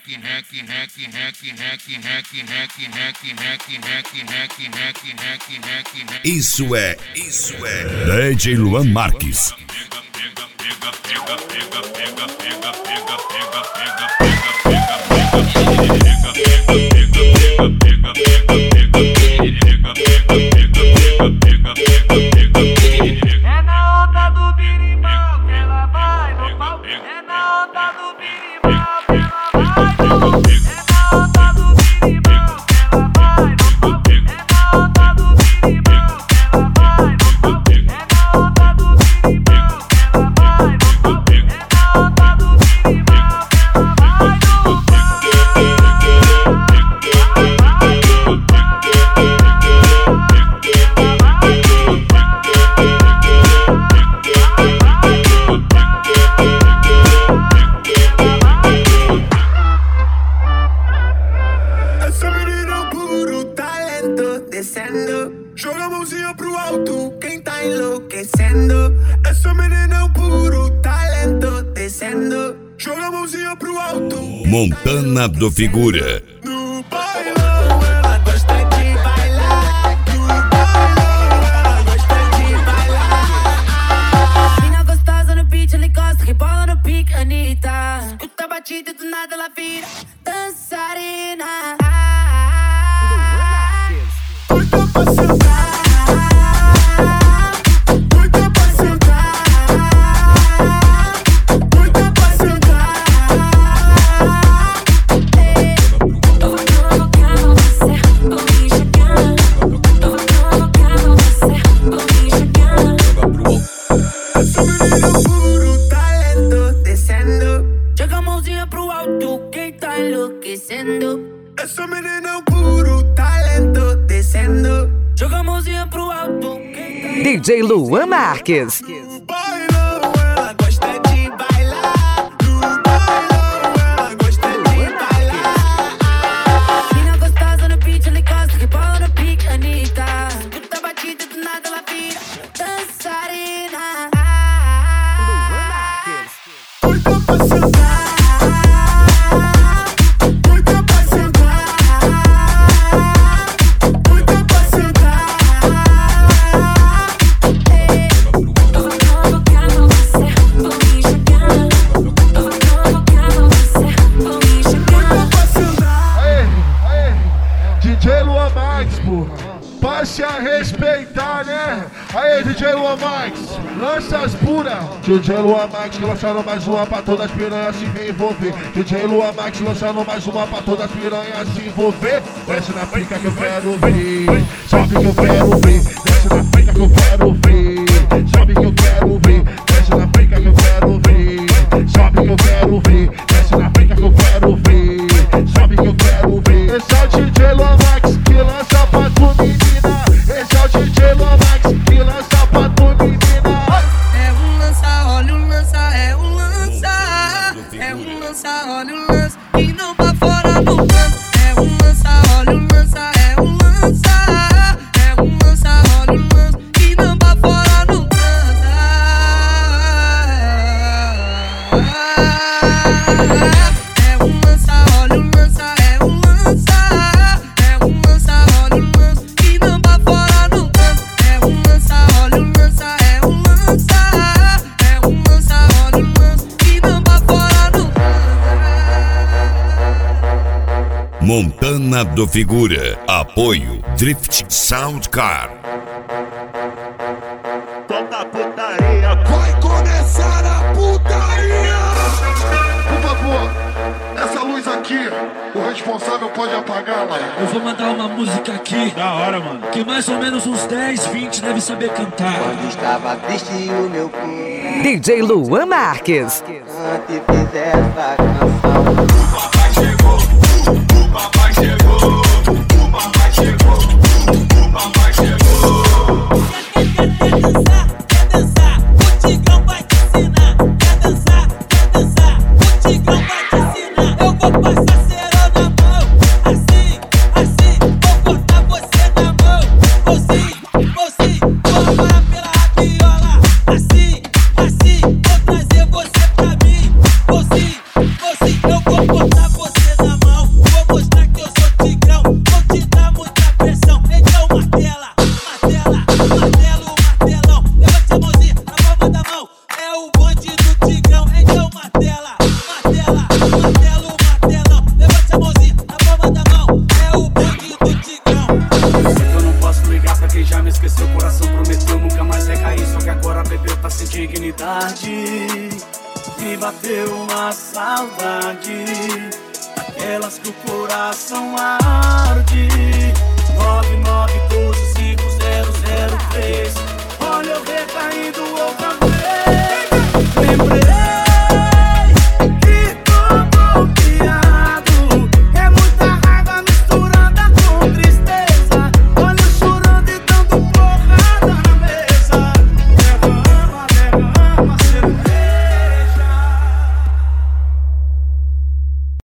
Isso é DJ Luan Marques. É na onda do birimbau que ela vai no pau. É na onda do birimbau que ela vai no pau. É na onda do birimbau que ela vai no pau. É na onda do birimbau que ela vai no pau. É na onda do birimbau que ela vai no pau. É na onda do birimbau que ela vai no pau. Joga a mãozinha pro alto, quem tá enlouquecendo. Essa menina é um puro talento descendo. Joga a mãozinha pro alto. Montana do Figura. No bailão ela gosta de bailar. No bailão ela gosta de bailar. Mina gostosa no beat, ela encosta, rebola no pique, Anitta. Escuta a batida e do nada ela vira dançarina. Doida pra sentar, doida pra sentar, doida pra sentar. Tô provocando você, vou me jogando. Tô provocando você, vou me jogando. Essa menina é um puro talento descendo. Joga a mãozinha pro alto, quem tá enlouquecendo. Essa menina é um puro talento descendo. Joga a mãozinha pro alto, quem tá DJ Luan Marques. No bailão ela gosta de bailar. No bailão ela gosta de bailar. Mina gostosa no beat, ela encosta, rebola no pique, Anitta. Escuta a batida e do nada ela vira dançarina. Doida pra sentar, doida pra sentar, doida pra sentar. Tô provocando você, vou me jogando. Tô provocando você, vou me jogando. Pra sentar. Aê, DJ Luan Marques, porra. Passe a respeitar, né? Aê, DJ Luan Marques, lança as puras. DJ Luan Marques lançando mais uma pra todas as piranhas se envolver. DJ Luan Marques lançando mais uma pra todas as piranhas se envolver. Desce na pica que eu quero ver, sobe que eu quero ver. Desce na pica que eu quero ver, sobe que eu quero ver. Desce na pica que eu quero ver, sobe que eu quero ver. Desce na pica que eu quero ver, sobe que eu quero ver. Esse é o DJ Luan Marques que lança pra tu menina. Esse é o DJ Luan Marques que lança pra tu menina. É um lança, olha o lança, é um lança. É um lança, olha o lança, e não pra fora no lança. É um lança, olha o lança, é um lança. É um lança, olha o lança, e não pra fora no lança. É um lança, olha o lança, é um lança. É um lança, olha o lança, e não pra fora no lança. É um lança, olha o lança, é um lança. É um lança, olha o lança, e não pra fora no lança. Montana do Figura. Apoio Drift Sound Car. Toda putaria, vai começar a putaria. Por favor, essa luz aqui, o responsável pode apagar, mano. Eu vou mandar uma música aqui, Da hora, mano. que mais ou menos uns 10, 20 deve saber cantar. Quando estava triste o meu corpo, DJ Luan Marques. antes fizer essa canção. Quer dançar, o Tigrão vai te ensinar. Quer dançar, o Tigrão vai te ensinar. Eu vou passar cera na mão, assim, assim. Vou cortar você na mão, mocinho, toma pela rabiola. Assim, assim, vou trazer você pra mim, mocinho, eu vou cortar você bateu uma saudade, aquelas que o coração arde. 99125003. Olha eu recaindo outra vez. Lembrei